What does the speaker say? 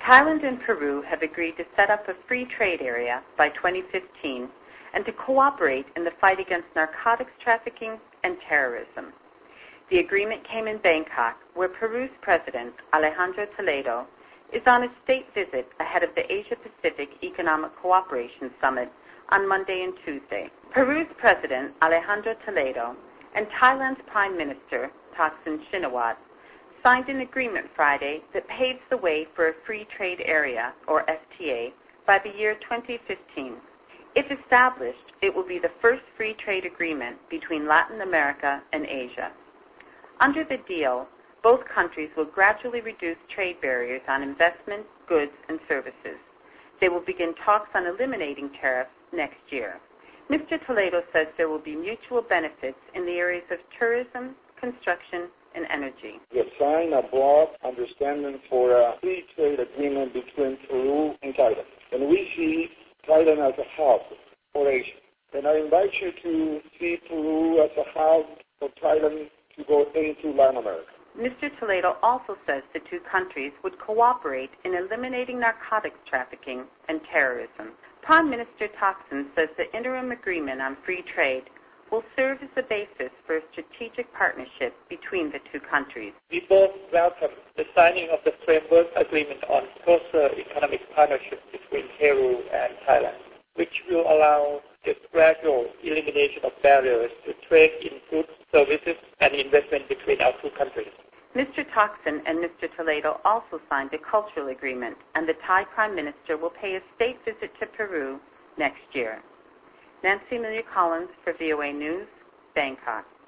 Thailand and Peru have agreed to set up a free trade area by 2015 and to cooperate in the fight against narcotics trafficking and terrorism. The agreement came in Bangkok, where Peru's President, Alejandro Toledo, is on a state visit ahead of the Asia-Pacific Economic Cooperation Summit on Monday and Tuesday. Peru's President, Alejandro Toledo, and Thailand's Prime Minister, Thaksin Shinawatra, signed an agreement Friday that paves the way for a free trade area, or FTA, by the year 2015. If established, it will be the first free trade agreement between Latin America and Asia. Under the deal, both countries will gradually reduce trade barriers on investment, goods, and services. They will begin talks on eliminating tariffs next year. Mr. Toledo says there will be mutual benefits in the areas of tourism, construction, and energy. We have signed a broad understanding for a free trade agreement between Peru and Thailand. And we see Thailand as a hub for Asia. And I invite you to see Peru as a hub for Thailand to go into Latin America. Mr. Toledo also says the two countries would cooperate in eliminating narcotics trafficking and terrorism. Prime Minister Thaksin says the interim agreement on free trade will serve as the basis for a strategic partnership between the two countries. We both welcome the signing of the framework agreement on closer economic partnership between Peru and Thailand, which will allow the gradual elimination of barriers to trade in goods, services, and investment between our two countries. Mr. Thaksin and Mr. Toledo also signed a cultural agreement, and the Thai Prime Minister will pay a state visit to Peru next year. Nancy Amelia Collins for VOA News, Bangkok.